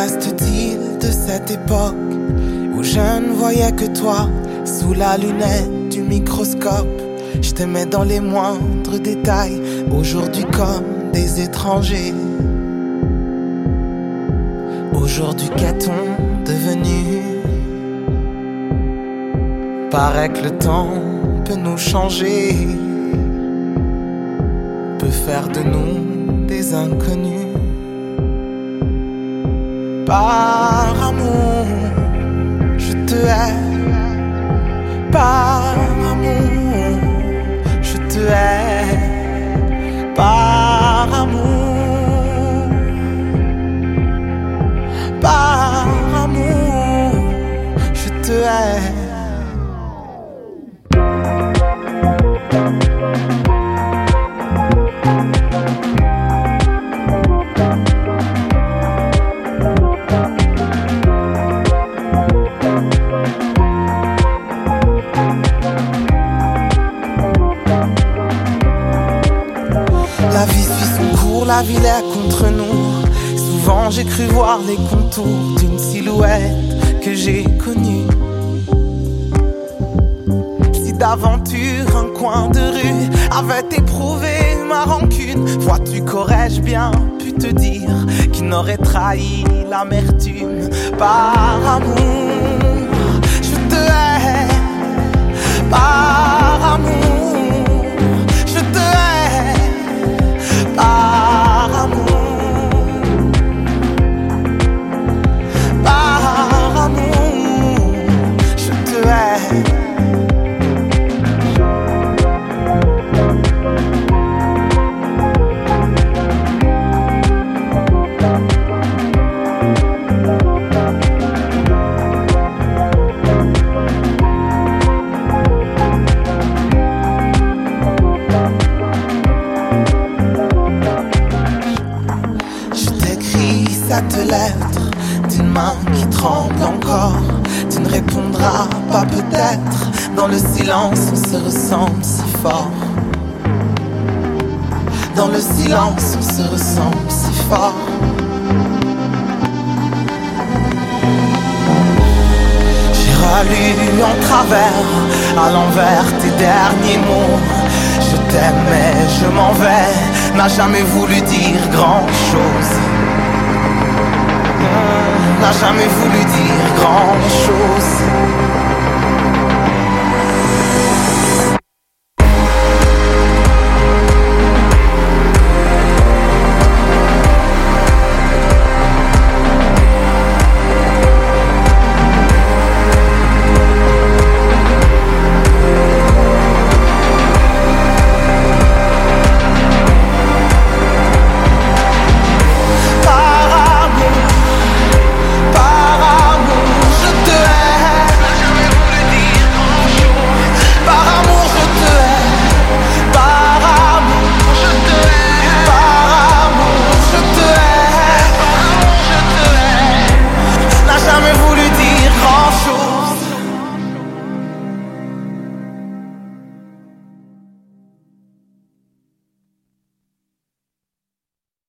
reste-t-il de cette époque où je ne voyais que toi sous la lunette du microscope? Je t'aimais dans les moindres détails, aujourd'hui comme des étrangers. Aujourd'hui qu'est-on devenu? Paraît que le temps peut nous changer, peut faire de nous des inconnus. Par amour, je te hais. Par amour, je te hais. Par amour, par amour, je te hais. La vie suit son cours, la ville est contre nous. Souvent j'ai cru voir les contours d'une silhouette que j'ai connue. Si d'aventure un coin de rue avait éprouvé ma rancune, vois-tu qu'aurais-je bien pu te dire qu'il n'aurait trahi l'amertume? Par amour, je te hais. Par amour, je te hais. Par amour, par amour, je te hais. Cette lettre d'une main qui tremble encore. Tu ne répondras pas peut-être. Dans le silence on se ressemble si fort. Dans le silence on se ressemble si fort. J'ai relu en travers, à l'envers tes derniers mots. Je t'aimais, je m'en vais, n'a jamais voulu dire grand-chose. N'a jamais voulu dire grand chose.